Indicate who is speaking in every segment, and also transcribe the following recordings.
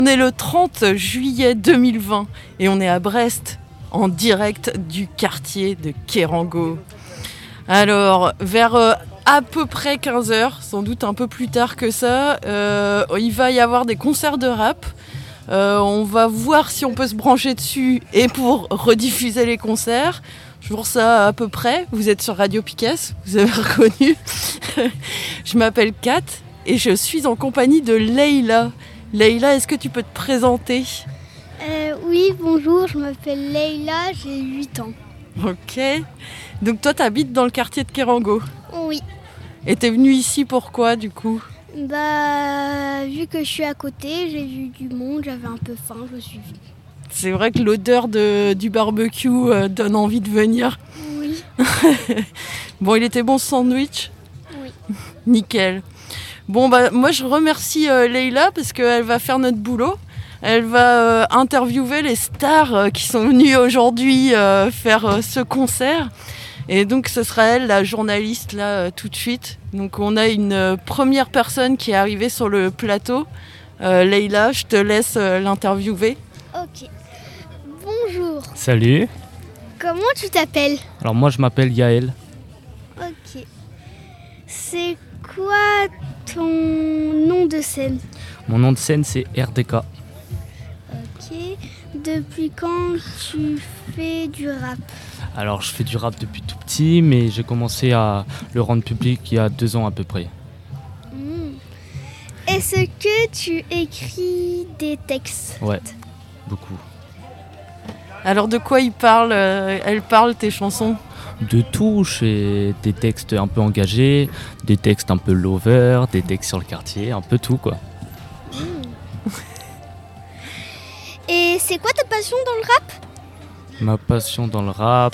Speaker 1: On est le 30 juillet 2020 et on est à Brest, en direct du quartier de Kérango. Alors, vers à peu près 15h, sans doute un peu plus tard que ça, il va y avoir des concerts de rap. On va voir si on peut se brancher dessus et pour rediffuser les concerts. Toujours ça à peu près. Vous êtes sur Radio Picas, vous avez reconnu. Je m'appelle Kat et je suis en compagnie de Leïla. Leïla, est-ce que tu peux te présenter ?
Speaker 2: Oui, bonjour, je m'appelle Leïla, j'ai 8 ans.
Speaker 1: Ok. Donc toi, tu habites dans le quartier de Kérango ?
Speaker 2: Oui.
Speaker 1: Et t'es venue ici pourquoi, du coup ?
Speaker 2: Vu que je suis à côté, j'ai vu du monde, j'avais un peu faim, je suis venue.
Speaker 1: C'est vrai que l'odeur du barbecue donne envie de venir.
Speaker 2: Oui.
Speaker 1: Bon, il était bon ce sandwich ?
Speaker 2: Oui.
Speaker 1: Nickel. Bon, moi je remercie Leïla parce qu'elle va faire notre boulot. Elle va interviewer les stars qui sont venues aujourd'hui faire ce concert. Et donc ce sera elle, la journaliste, là, tout de suite. Donc on a une première personne qui est arrivée sur le plateau. Leïla, je te laisse l'interviewer.
Speaker 2: Ok. Bonjour.
Speaker 3: Salut.
Speaker 2: Comment tu t'appelles ?
Speaker 3: Alors moi je m'appelle Yael.
Speaker 2: Ok. C'est quoi ton nom de scène ?
Speaker 3: Mon nom de scène c'est RDK.
Speaker 2: Ok. Depuis quand tu fais du rap ?
Speaker 3: Alors je fais du rap depuis tout petit, mais j'ai commencé à le rendre public il y a 2 ans à peu près.
Speaker 2: Est-ce que tu écris des textes ?
Speaker 3: Ouais, beaucoup.
Speaker 1: Alors de quoi elle parle tes chansons ?
Speaker 3: De tout, j'ai des textes un peu engagés, des textes un peu lover, des textes sur le quartier, un peu tout quoi.
Speaker 2: Et c'est quoi ta passion dans le rap ?
Speaker 3: Ma passion dans le rap,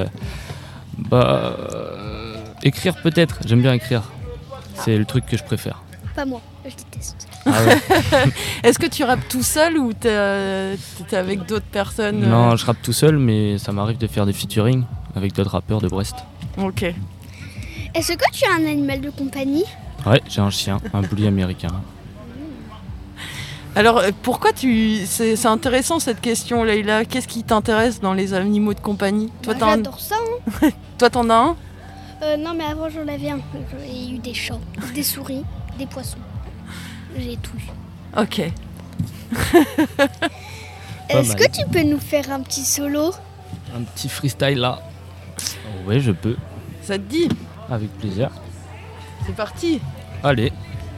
Speaker 3: écrire peut-être, j'aime bien écrire. C'est le truc que je préfère.
Speaker 2: Pas moi, je déteste.
Speaker 3: Ah ouais.
Speaker 1: Est-ce que tu rappes tout seul ou t'es avec d'autres personnes ?
Speaker 3: Non, je rappe tout seul, mais ça m'arrive de faire des featuring avec d'autres rappeurs de Brest.
Speaker 1: Ok.
Speaker 2: Est-ce que tu as un animal de compagnie ?
Speaker 3: Ouais, j'ai un chien, un bully américain.
Speaker 1: Alors pourquoi c'est intéressant cette question, Leïla. Qu'est-ce qui t'intéresse dans les animaux de compagnie ? Toi,
Speaker 2: J'adore ça.
Speaker 1: Toi, t'en as un ?
Speaker 2: Non, mais avant j'en avais un. J'ai eu des chats, des souris, des poissons. J'ai tout eu.
Speaker 1: Ok.
Speaker 2: Est-ce que tu peux nous faire un petit solo ?
Speaker 3: Un petit freestyle là. Ouais, je peux.
Speaker 1: Ça te dit ?
Speaker 3: Avec plaisir.
Speaker 1: C'est parti.
Speaker 3: Allez.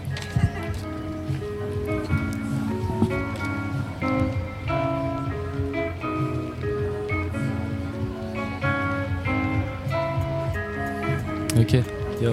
Speaker 3: Ok, yo.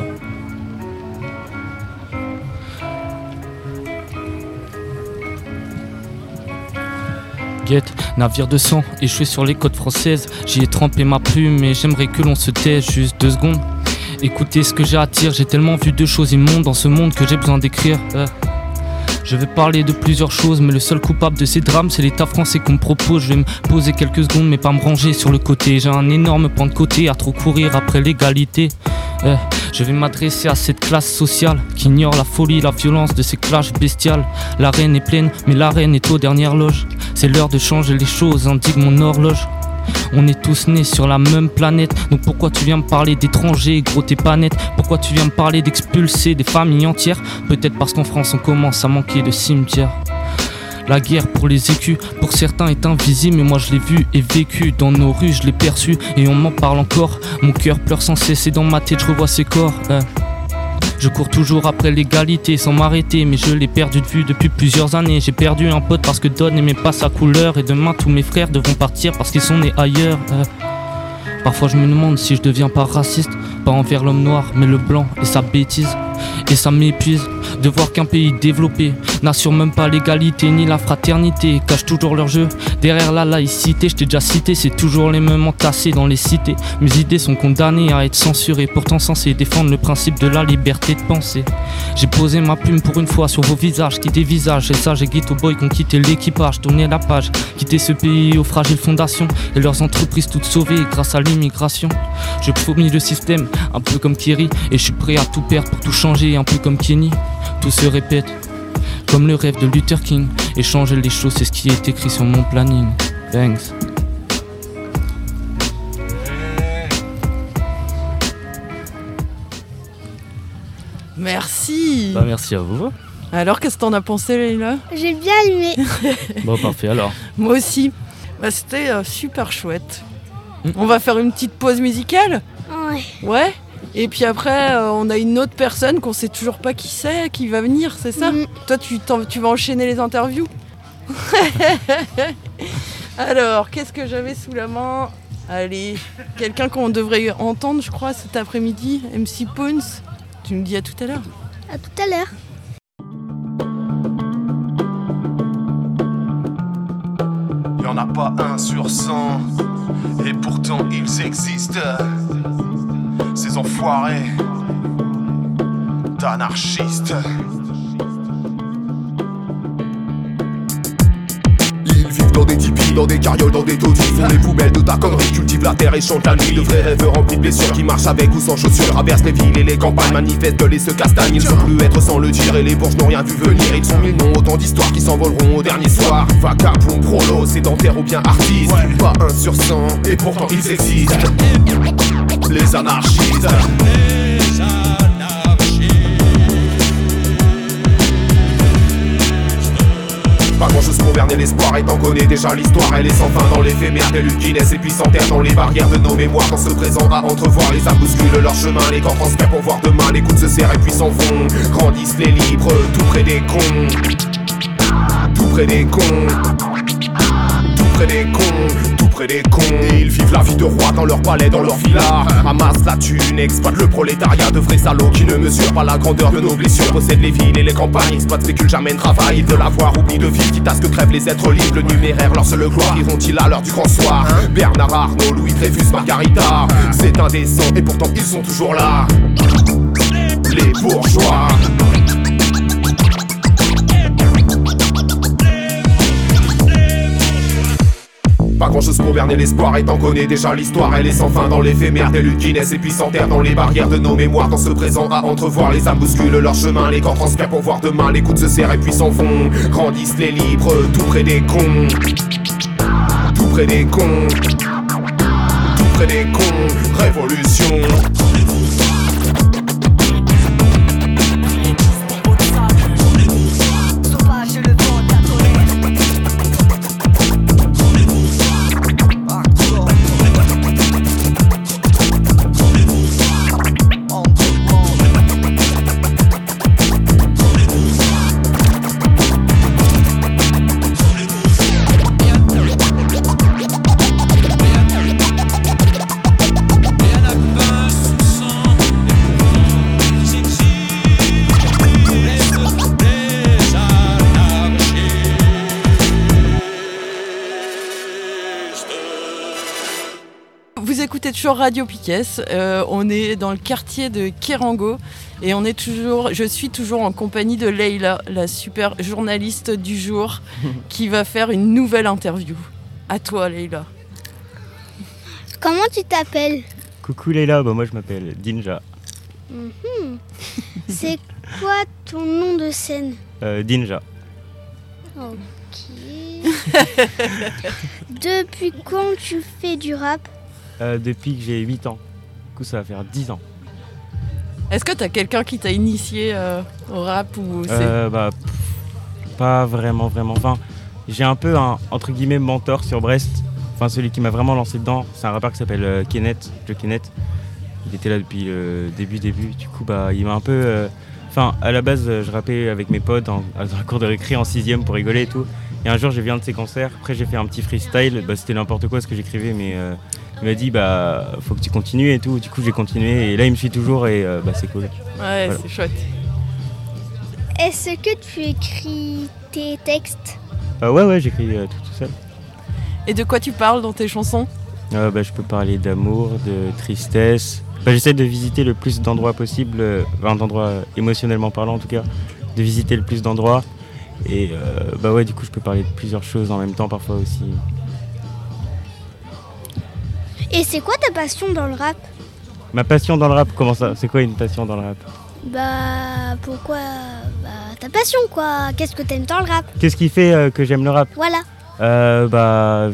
Speaker 3: Navire de sang, échoué sur les côtes françaises. J'y ai trempé ma plume et j'aimerais que l'on se taise juste 2 secondes. Écoutez ce que j'ai à dire, j'ai tellement vu de choses immondes dans ce monde que j'ai besoin d'écrire. Je vais parler de plusieurs choses, mais le seul coupable de ces drames, c'est l'État français qu'on me propose. Je vais me poser quelques secondes, mais pas me ranger sur le côté. J'ai un énorme pan de côté à trop courir après l'égalité. Je vais m'adresser à cette classe sociale qui ignore la folie, la violence de ces clashs bestiales. L'arène est pleine, mais l'arène est aux dernières loges. C'est l'heure de changer les choses, indique mon horloge. On est tous nés sur la même planète. Donc pourquoi tu viens me parler d'étrangers, gros t'es pas net. Pourquoi tu viens me parler d'expulser des familles entières? Peut-être parce qu'en France on commence à manquer de cimetières. La guerre pour les écus, pour certains est invisible, mais moi je l'ai vu et vécu. Dans nos rues je l'ai perçu et on m'en parle encore. Mon cœur pleure sans cesse et dans ma tête je revois ces corps. Je cours toujours après l'égalité sans m'arrêter, mais je l'ai perdu de vue depuis plusieurs années. J'ai perdu un pote parce que Don n'aimait pas sa couleur, et demain tous mes frères devront partir parce qu'ils sont nés ailleurs. Parfois je me demande si je deviens pas raciste, pas envers l'homme noir mais le blanc et sa bêtise. Et ça m'épuise de voir qu'un pays développé n'assure même pas l'égalité ni la fraternité, cache toujours leur jeu derrière la laïcité. Je t'ai déjà cité, c'est toujours les mêmes entassés dans les cités. Mes idées sont condamnées à être censurées, pourtant censées défendre le principe de la liberté de penser. J'ai posé ma plume pour une fois sur vos visages qui dévisagent, et ça j'ai ghetto boy qui ont quitté l'équipage, tourné la page, quitté ce pays aux fragiles fondations et leurs entreprises toutes sauvées grâce à l'immigration. Je fourmille le système, un peu comme Thierry, et je suis prêt à tout perdre pour tout changer, un peu comme Kenny. Tout se répète, comme le rêve de Luther King. Et changer les choses, c'est ce qui est écrit sur mon planning. Thanks.
Speaker 1: Merci.
Speaker 3: Bah merci à vous.
Speaker 1: Alors, qu'est-ce que t'en as pensé, Leïla?
Speaker 2: J'ai bien aimé.
Speaker 3: Bon, parfait alors.
Speaker 1: Moi aussi. Bah, c'était super chouette. On va faire une petite pause musicale?
Speaker 2: Ouais.
Speaker 1: Ouais. Et puis après, on a une autre personne qu'on sait toujours pas qui c'est, qui va venir, c'est ça? Toi, tu vas enchaîner les interviews. Alors, qu'est-ce que j'avais sous la main? Allez, quelqu'un qu'on devrait entendre, je crois, cet après-midi, MC Poons. Tu nous dis à tout à l'heure.
Speaker 2: À tout à l'heure.
Speaker 4: Il n'y en a pas 1 sur 100, et pourtant ils existent. Ces enfoirés d'anarchistes. Ils vivent dans des tipis, dans des carrioles, dans des taudis. Font les poubelles de ta connerie, cultivent la terre et chantent la nuit. De vrais rêves remplis de blessures qui marchent avec ou sans chaussures. Traversent les villes et les campagnes, manifestent, gueulent et se castagnent. Ils sont plus être sans le dire et les bourges n'ont rien vu venir. Ils sont mille noms, autant d'histoires qui s'envoleront au dernier soir. Vagabond, prolo, sédentaire ou bien artiste. Pas 1 sur 100, et pourtant ils existent. Les anarchistes. Pas grand chose pour berner l'espoir, et t'en connais déjà l'histoire. Elle est sans fin dans l'éphémère des luttes qui naissent et puis s'enterrent dans les barrières de nos mémoires. Dans ce présent à entrevoir, les âmes bousculent leur chemin. Les corps transfèrent pour voir demain, les coups se serrent et puis s'en vont. Grandissent les libres, tout près des cons. Tout près des cons. Tout près des cons. Tout près des cons. Et ils vivent la vie de roi dans leur palais, dans leur villa. Ramassent la thune, exploitent le prolétariat. De vrais salauds qui ne mesurent pas la grandeur de nos blessures. Possèdent les villes et les campagnes, exploitent, spéculent, jamais ne travaillent. De l'avoir, oubli de vivre, quitte à ce que crèvent les êtres libres. Le numéraire, leur seule gloire, iront-ils à l'heure du grand soir? Bernard Arnault, Louis Dreyfus, Margarita. C'est indécent et pourtant ils sont toujours là. Les bourgeois. Pas grand chose pour berner l'espoir, et t'en connais déjà l'histoire. Elle est sans fin dans l'éphémère des luttes qui naissent et puis s'enterrent dans les barrières de nos mémoires. Dans ce présent à entrevoir, les âmes bousculent leur chemin. Les corps transfèrent pour voir demain, les coups se serrent et puis s'en vont. Grandissent les libres, tout près des cons. Tout près des cons. Tout près des cons. Révolution.
Speaker 1: Vous écoutez toujours Radio Piquet, on est dans le quartier de Kérango et je suis toujours en compagnie de Leïla, la super journaliste du jour qui va faire une nouvelle interview. À toi Leïla.
Speaker 2: Comment tu t'appelles?
Speaker 5: Coucou Leïla, moi je m'appelle Dinja.
Speaker 2: C'est quoi ton nom de scène?
Speaker 5: Dinja.
Speaker 2: Ok. Depuis quand tu fais du rap?
Speaker 5: Depuis que j'ai 8 ans. Du coup ça va faire 10 ans.
Speaker 1: Est-ce que t'as quelqu'un qui t'a initié au rap ou
Speaker 5: pas vraiment. Enfin, j'ai un peu un entre guillemets mentor sur Brest. Enfin celui qui m'a vraiment lancé dedans, c'est un rappeur qui s'appelle Kenneth, Joe Kenneth. Il était là depuis le début. Du coup il m'a un peu... Enfin à la base je rappais avec mes potes dans la cour de récré en 6ème pour rigoler et tout. Et un jour j'ai vu un de ses concerts, après j'ai fait un petit freestyle, c'était n'importe quoi ce que j'écrivais mais... Il m'a dit faut que tu continues et tout, du coup j'ai continué et là il me suit toujours et c'est cool.
Speaker 1: Ouais,
Speaker 5: voilà.
Speaker 1: C'est chouette.
Speaker 2: Est-ce que tu écris tes textes?
Speaker 5: Ouais, j'écris tout seul.
Speaker 1: Et de quoi tu parles dans tes chansons?
Speaker 5: Je peux parler d'amour, de tristesse. J'essaie de visiter le plus d'endroits possible, d'endroits émotionnellement parlant en tout cas, de visiter le plus d'endroits. Et du coup je peux parler de plusieurs choses en même temps parfois aussi.
Speaker 2: Et c'est quoi ta passion dans le rap?
Speaker 5: Ma passion dans le rap, comment ça? C'est quoi une passion dans le rap?
Speaker 2: Bah, pourquoi? Bah, ta passion, quoi. Qu'est-ce que t'aimes dans le rap?
Speaker 5: Qu'est-ce qui fait que j'aime le rap?
Speaker 2: Voilà.
Speaker 5: Bah,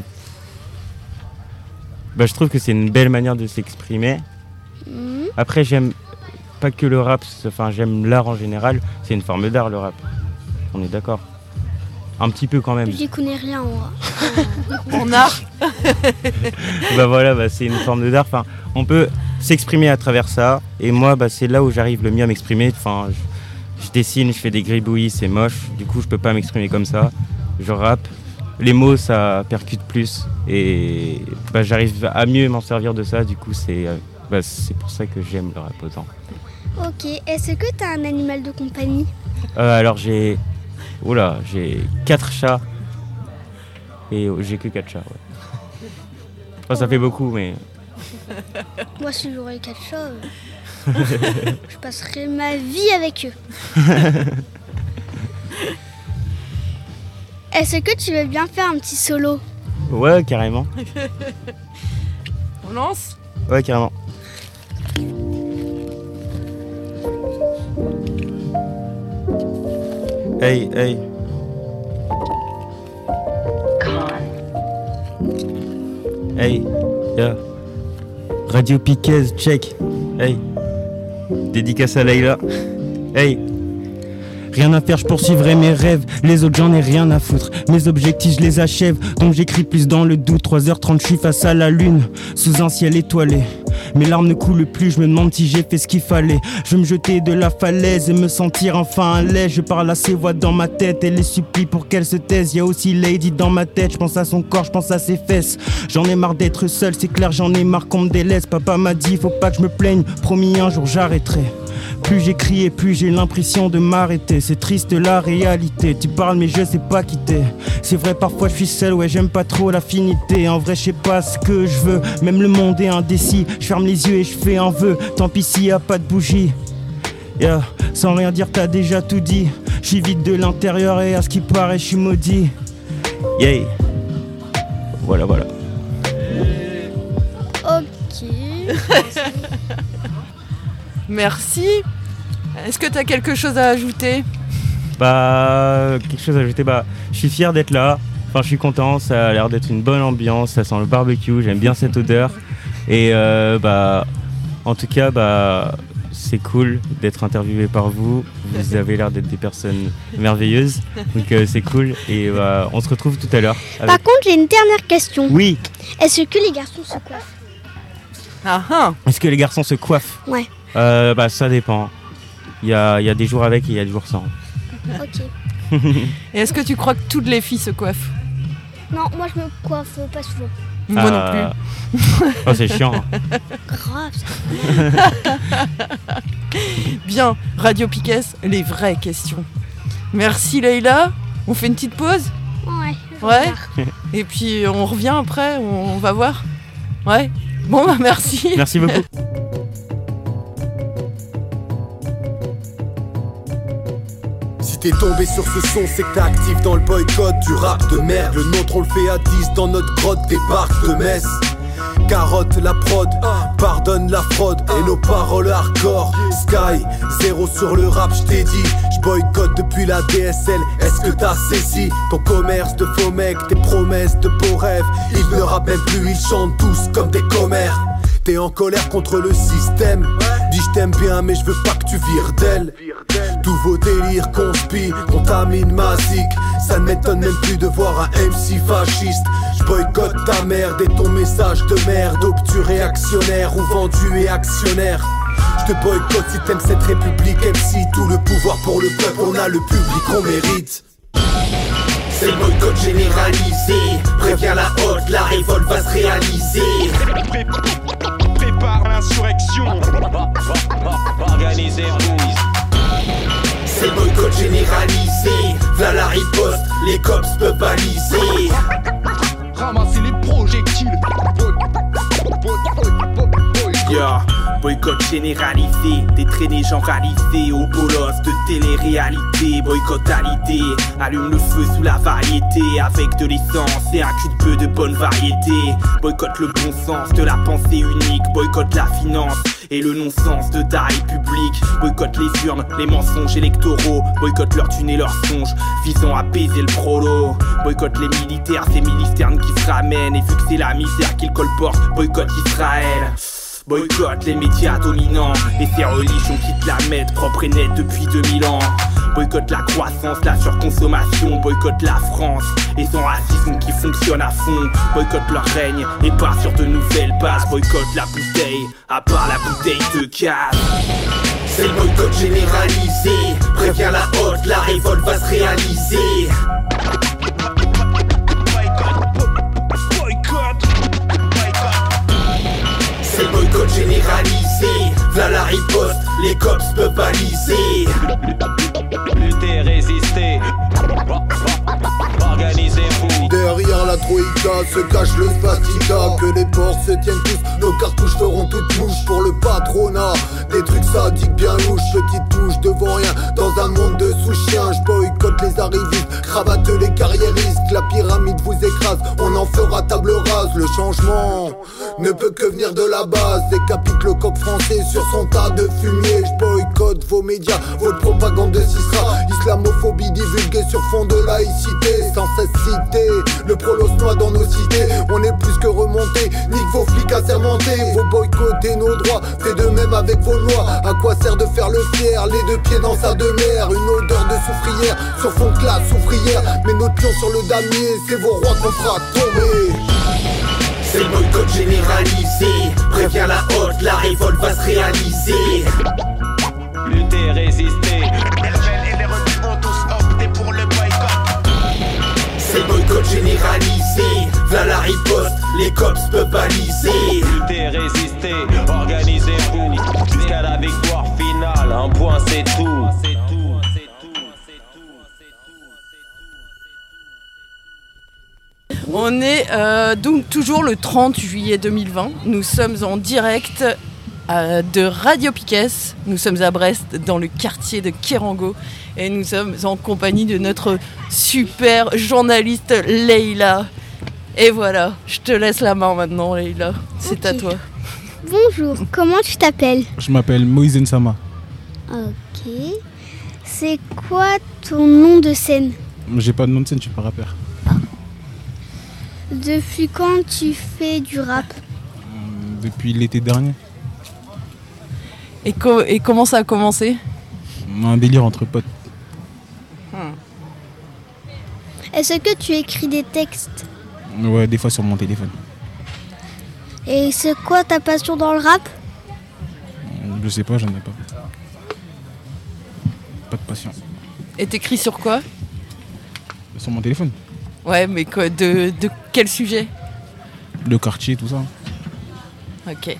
Speaker 5: je trouve que c'est une belle manière de s'exprimer. Après, j'aime pas que le rap, enfin, j'aime l'art en général. C'est une forme d'art, le rap. On est d'accord? Un petit peu quand même.
Speaker 2: J'y connais rien, moi.
Speaker 1: En art.
Speaker 5: Bah voilà, c'est une forme d'art. Enfin, on peut s'exprimer à travers ça. Et moi, c'est là où j'arrive le mieux à m'exprimer. Enfin, je dessine, je fais des gribouillis, c'est moche. Du coup, je peux pas m'exprimer comme ça. Je rappe. Les mots, ça percute plus. Et j'arrive à mieux m'en servir de ça. Du coup, c'est pour ça que j'aime le rap autant.
Speaker 2: Ok. Est-ce que t'as un animal de compagnie?
Speaker 5: Alors, j'ai 4 chats. Et j'ai que 4 chats, ouais. Enfin, ça fait beaucoup, mais...
Speaker 2: Moi, si j'aurais 4 chats, je passerais ma vie avec eux. Est-ce que tu veux bien faire un petit solo?
Speaker 5: Ouais, carrément.
Speaker 1: On lance?
Speaker 5: Ouais, carrément. Hey, hey. Hey, yeah. Radio Piquez, check. Hey. Dédicace à Layla. Hey. Rien à faire, je poursuivrai mes rêves. Les autres, j'en ai rien à foutre. Mes objectifs, je les achève. Donc j'écris plus dans le doute. 3h30, je suis face à la lune. Sous un ciel étoilé. Mes larmes ne coulent plus, je me demande si j'ai fait ce qu'il fallait. Je veux me jeter de la falaise et me sentir enfin à l'aise. Je parle à ces voix dans ma tête et les supplie pour qu'elles se taisent. Y'a aussi Lady dans ma tête, je pense à son corps, je pense à ses fesses. J'en ai marre d'être seul, c'est clair, j'en ai marre qu'on me délaisse. Papa m'a dit, faut pas que je me plaigne, promis un jour j'arrêterai. Plus j'écris et plus j'ai l'impression de m'arrêter. C'est triste la réalité, tu parles mais je sais pas quitter. C'est vrai parfois je suis seul, ouais j'aime pas trop l'affinité. En vrai je sais pas ce que je veux, même le monde est indécis. Je ferme les yeux et je fais un vœu, tant pis s'il y a pas de bougie. Yeah. Sans rien dire t'as déjà tout dit. Je suis vide de l'intérieur et à ce qui paraît je suis maudit. Yeah. Voilà.
Speaker 2: Ok.
Speaker 1: Merci. Est-ce que tu as quelque chose à ajouter?
Speaker 5: Quelque chose à ajouter, je suis fier d'être là. Enfin, je suis content, ça a l'air d'être une bonne ambiance, ça sent le barbecue, j'aime bien cette odeur. Et en tout cas, c'est cool d'être interviewé par vous. Vous avez l'air d'être des personnes merveilleuses, donc c'est cool. Et on se retrouve tout à l'heure.
Speaker 2: Par contre, j'ai une dernière question.
Speaker 5: Oui.
Speaker 2: Est-ce que les garçons se coiffent?
Speaker 5: Est-ce que les garçons se coiffent?
Speaker 2: Ouais.
Speaker 5: Ça dépend. Il y a des jours avec et il y a des jours sans.
Speaker 2: Ok.
Speaker 1: Et est-ce que tu crois que toutes les filles se coiffent?
Speaker 2: Non, moi je me coiffe pas souvent.
Speaker 1: Moi non plus.
Speaker 5: Oh, c'est chiant.
Speaker 2: Grave ça.
Speaker 1: Bien, Radio Piquez, les vraies questions. Merci Leïla. On fait une petite pause? Ouais. Et puis on revient après, on va voir. Ouais. Bon, merci.
Speaker 5: Merci beaucoup.
Speaker 4: Si t'es tombé sur ce son, c'est que t'es actif dans le boycott du rap de merde. Le nôtre on le fait à 10 dans notre grotte des parcs de Metz. Carotte la prod, pardonne la fraude et nos paroles hardcore. Sky, 0 sur le rap, j't'ai dit. J'boycotte depuis la DSL, est-ce que t'as saisi? Ton commerce de faux mecs, tes promesses de beaux rêves. Ils ne rappent même plus, ils chantent tous comme des commères. T'es en colère contre le système. Dis je t'aime bien mais je veux pas que tu vires d'elle. Tous vos délires conspirent, contaminent ma zik. Ça ne m'étonne même plus de voir un MC fasciste. Je boycotte ta merde et ton message de merde. Obtus réactionnaire ou vendu et actionnaire. Je te boycotte si t'aimes cette république. MC, tout le pouvoir pour le peuple, on a le public qu'on mérite. C'est le boycott généralisé. Préviens la haute, la révolte va se réaliser.
Speaker 6: Prépare l'insurrection. Organisez
Speaker 4: c'est le boycott généralisé. V'là la riposte, les cops peuvent baliser.
Speaker 6: Ramasser les projectiles.
Speaker 7: Yeah. Boycott généralisé, détraîné genralisé au bolos de télé-réalité. Boycott à l'idée, allume le feu sous la variété. Avec de l'essence et un cul de peu de bonne variété. Boycott le bon sens de la pensée unique. Boycott la finance et le non-sens de ta république. Boycott les urnes, les mensonges électoraux, boycott leur thunes et leurs songes visant à baiser le prolo. Boycott les militaires, ces milisternes qui se ramènent, et vu que c'est la misère qu'ils colportent, boycott Israël. Boycott les médias dominants et ces religions qui te la mettent propre et nette depuis 2000 ans. Boycott la croissance, la surconsommation, boycott la France et son racisme qui fonctionne à fond. Boycott leur règne et part sur de nouvelles bases. Boycott la bouteille, à part la bouteille de cave. C'est le boycott généralisé, préviens la haute, la révolte va se réaliser. C'est le boycott généralisé, v'là la riposte, les cops peuvent baliser.
Speaker 8: Lutter, résister, organisez-vous.
Speaker 9: Derrière la troïka se cache le spastica. Que les portes se tiennent tous, nos cartouches feront toutes mouches pour le patronat. Des trucs sadiques bien louches, petite touche devant rien. Dans un monde de sous-chiens, j'boycotte les arrivistes, cravate les carriéristes. La pyramide vous écrase, on en fera table rase. Le changement ne peut que venir de la base. Décapite le coq français sur son tas de fumier. J'boycotte vos médias, votre propagande de Cisra. Islamophobie divulguée sur fond de laïcité. Sans cesse citer le prolos noie dans nos cités. On est plus que remontés, nique vos flics assermentés. Vous boycottez nos droits, faites de même avec vos lois. À quoi sert de faire le fier, les deux pieds dans sa demeure. Une odeur de soufrière, sur fond de classe ouvrière. Mais notre pion sur le damier, c'est vos rois qu'on fera tomber.
Speaker 7: C'est le boycott généralisé, préviens la haute, la révolte va se réaliser.
Speaker 8: Lutter, résister.
Speaker 6: Et les rebelles vont tous opter pour le boycott.
Speaker 7: C'est le boycott généralisé, v'là la riposte, les cops peuvent baliser.
Speaker 8: Lutter, résister, organisez-vous. Jusqu'à la victoire finale, un point c'est tout.
Speaker 1: On est donc toujours le 30 juillet 2020. Nous sommes en direct de Radio Piquet. Nous sommes à Brest, dans le quartier de Kérango. Et nous sommes en compagnie de notre super journaliste Leïla. Et voilà, je te laisse la main maintenant, Leïla. C'est à toi.
Speaker 2: Bonjour, comment tu t'appelles?
Speaker 10: Je m'appelle Moïse Nsama.
Speaker 2: Ok. C'est quoi ton nom de scène?
Speaker 10: J'ai pas de nom de scène, je suis pas rappeur.
Speaker 2: Depuis quand tu fais du rap?
Speaker 10: Depuis l'été dernier.
Speaker 1: Et comment ça a commencé?
Speaker 10: Un délire entre potes.
Speaker 2: Est-ce que tu écris des textes?
Speaker 10: Ouais, des fois sur mon téléphone.
Speaker 2: Et c'est quoi ta passion dans le rap?
Speaker 10: Je sais pas, j'en ai pas. Pas de passion.
Speaker 1: Et t'écris sur quoi?
Speaker 10: Sur mon téléphone.
Speaker 1: Ouais, mais quoi, de quel sujet?
Speaker 10: Le quartier, tout ça.
Speaker 1: Ok.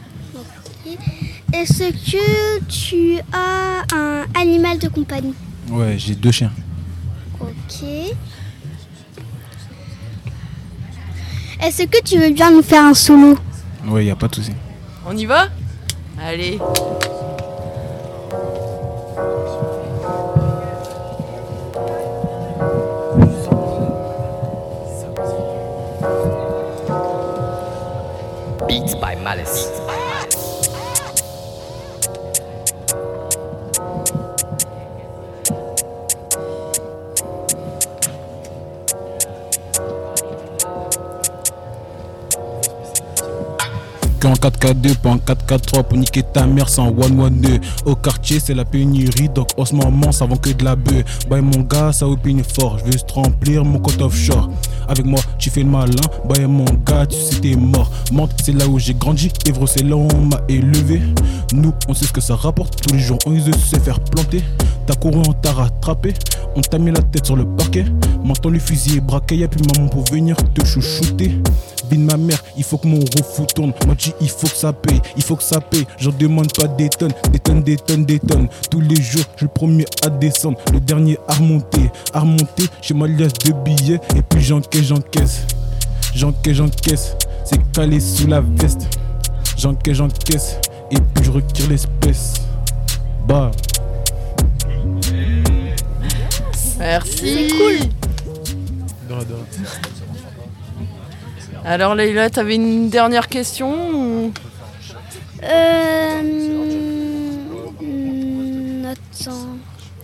Speaker 2: Est-ce que tu as un animal de compagnie?
Speaker 10: Ouais, j'ai 2 chiens.
Speaker 2: Ok. Est-ce que tu veux bien nous faire un solo?
Speaker 10: Ouais, y a pas de souci.
Speaker 1: On y va? Allez.
Speaker 11: Beats by Malice.
Speaker 10: En 4K2, pas en 4K3 pour niquer ta mère sans 1-1-2. Au quartier c'est la pénurie, donc en ce moment ça vend que de la bœuf. Bye mon gars, ça opine fort, je veux te remplir mon compte offshore. Avec moi tu fais le malin, bye mon gars, tu sais t'es mort. Mente c'est là où j'ai grandi, Évro c'est là où on m'a élevé. Nous on sait ce que ça rapporte, tous les jours on use de se faire planter. T'as couru, on t'a rattrapé, on t'a mis la tête sur le parquet. Maintenant le fusil est braqué, y'a plus maman pour venir te chouchouter. Bin ma mère, il faut que mon refou tourne. Moi dis il faut que ça paye, il faut que ça paye. J'en demande pas des tonnes, des tonnes, des tonnes, des tonnes. Tous les jours, je suis le premier à descendre. Le dernier à remonter, j'ai ma liasse de billets. Et puis j'encaisse. C'est calé sous la veste. J'encaisse. Et puis je retire l'espèce. Bah.
Speaker 1: Merci.
Speaker 2: C'est cool.
Speaker 1: Alors Leïla, t'avais une dernière question ou...
Speaker 2: Attends.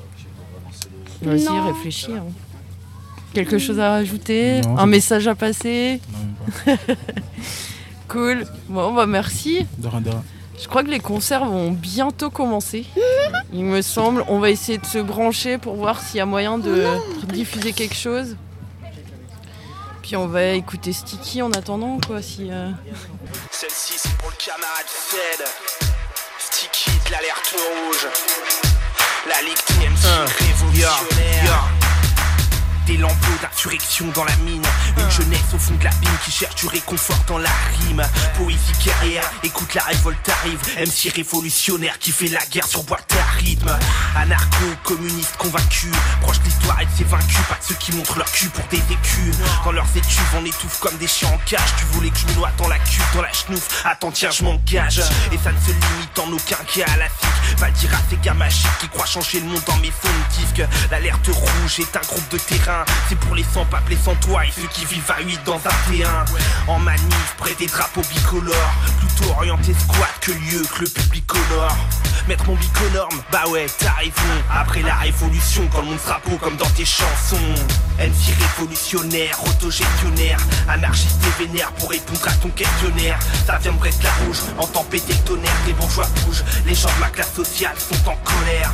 Speaker 1: Vas-y,
Speaker 2: Non.
Speaker 1: réfléchis. Hein. Quelque chose à rajouter?
Speaker 10: Non,
Speaker 1: Un
Speaker 10: c'est
Speaker 1: message à passer?
Speaker 10: Non, même pas.
Speaker 1: Cool. Bon, bah merci.
Speaker 10: De rien, de rien.
Speaker 1: Je crois que les concerts vont bientôt commencer. Il me semble. On va essayer de se brancher pour voir s'il y a moyen de diffuser quelque chose. Puis on va écouter Sticky en attendant, quoi. Si,
Speaker 7: Celle-ci c'est pour le camarade Fed. Sticky de l'alerte rouge. La Ligue TMC révolutionnaire. Des lambeaux d'insurrection dans la mine. Une jeunesse au fond de l'abîme qui cherche du réconfort dans la rime. Poésie guerrière, écoute la révolte arrive. MC révolutionnaire qui fait la guerre sur boîte à rythme. Anarcho-communiste convaincu, proche de l'histoire et de ses vaincus. Pas de ceux qui montrent leur cul pour des écus. Dans leurs étuves on étouffe comme des chiens en cage. Tu voulais que je me noie dans la cuve, dans la chenouf. Attends tiens je m'engage. Et ça ne se limite en aucun cas à la FIC. Va le dire à ces gars magiques qui croient changer le monde dans mes fonds de disques. L'alerte rouge est un groupe de terrain. C'est pour les sans-papes, les sans-toits et ceux qui vivent à 8 dans un T1. En manif, près des drapeaux bicolores. Plutôt orienté squat que lieu que le public honore. Mettre mon bic aux normes, bah ouais, t'arrives. Après la révolution, quand le monde sera beau comme dans tes chansons. MC révolutionnaire, autogestionnaire, anarchiste et vénère pour répondre à ton questionnaire. Ça vient de Brest-la-Rouge, entend péter le tonnerre. Les bourgeois bougent, les gens de ma classe sociale sont en colère.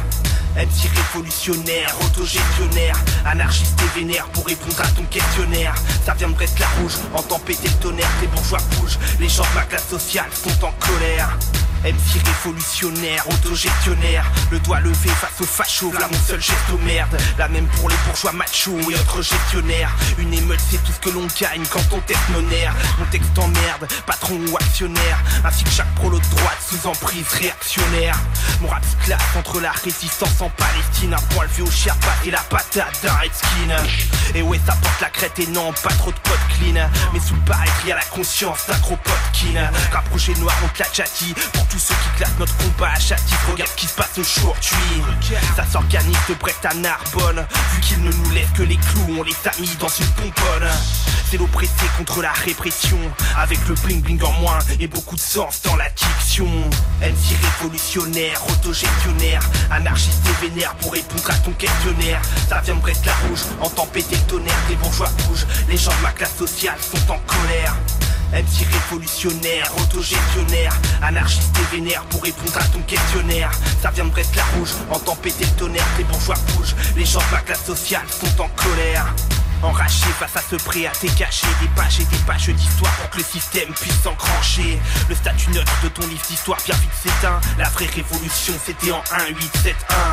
Speaker 7: MC révolutionnaire, autogestionnaire, anarchiste et vénère pour répondre à ton questionnaire. Ça vient de Brest-la-Rouge, entend péter le tonnerre. Les bourgeois bougent, les gens de ma classe sociale sont en colère. MC révolutionnaire, autogestionnaire, le doigt levé face aux fachos, là mon seul geste aux merdes. La même pour les bourgeois machos et autres gestionnaires. Une émeute c'est tout ce que l'on gagne quand on teste nos nerfs. Mon texte emmerde, patron ou actionnaire, ainsi que chaque prolo de droite sous emprise réactionnaire. Mon rap se classe entre la résistance en Palestine, un point levé au Sherpa et la patate d'un redskin. Et ouais ça porte la crête et non pas trop de potes clean. Mais sous le paraître y'a la conscience d'un gros potkin. Rapproché noir on te l'a déjà dit. Pour tous ceux qui classent notre combat à Chatif, regarde ce qui se passe aujourd'hui. Ça s'organise de Brest à Narbonne. Vu qu'ils ne nous laissent que les clous, on les a mis dans une pomponne. C'est l'oppressé contre la répression, avec le bling bling en moins et beaucoup de sens dans la diction. MC révolutionnaire, autogestionnaire, anarchiste et vénère pour répondre à ton questionnaire. Ça vient de Brest-la-Rouge, entend péter le tonnerre. Les bourgeois bougent, les gens de ma classe sociale sont en colère. MC révolutionnaire, autogestionnaire, anarchiste et vénère pour répondre à ton questionnaire. Ça vient de Brest-la-Rouge, entend péter le tonnerre. Les bourgeois bougent, les gens de ma classe sociale sont en colère. Enragé face à ce prêt à t'écacher des pages d'histoire pour que le système puisse s'engrancher. Le statut neutre de ton livre d'histoire bien vite s'éteint. La vraie révolution c'était en 1871.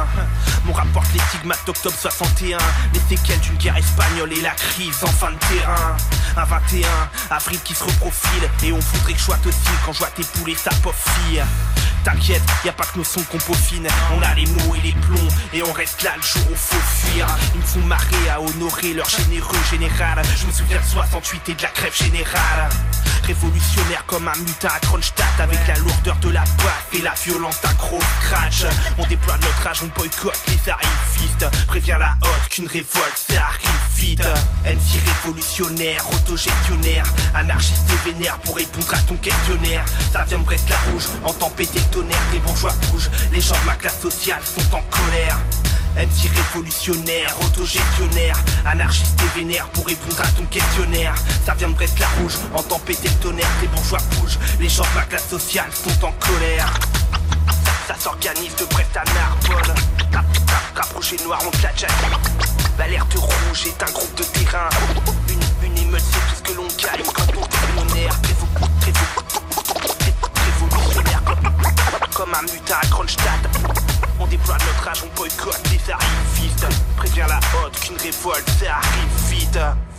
Speaker 7: Mon rap porte les stigmates d'octobre 61, les séquelles d'une guerre espagnole et la crise en fin de terrain. Un 21 avril qui se reprofile, et on voudrait que je sois aussi quand je vois tes poules et sa pauvre fille. T'inquiète, y a pas que nos sons qu'on peaufine. On a les mots et les plombs, et on reste là le jour où faut fuir. Ils me font marrer à honorer leur généreux général. Je me souviens de 68 et de la grève générale. Révolutionnaire comme un mutin à Kronstadt, avec la lourdeur de la baffe et la violence d'un gros scratch. On déploie notre âge, on boycotte les arrivistes. Préviens la haute qu'une révolte ça arrive vite. MC révolutionnaire, autogestionnaire, anarchiste et vénère pour répondre à ton questionnaire. Ça vient de Brest-la-Rouge, entend péter le tonnerre. Les bourgeois bougent, les gens de ma classe sociale sont en colère. MC révolutionnaire, autogestionnaire, anarchiste et vénère pour répondre à ton questionnaire. Ça vient de Brest-la-Rouge, entend péter le tonnerre. Les bourgeois bougent, les gens de ma classe sociale sont en colère. Ça s'organise de Brest à Narbonne. Rapproché noir, on te l'a déjà dit. L'alerte rouge est un groupe de terrain. Une émeute c'est tout ce que l'on gagne quand on teste nos nerfs. Révolutionnaire comme un mutin à Kronstadt. On déploie notre âge, on boycotte les arrivistes. Préviens la haute qu'une révolte ça arrive vite.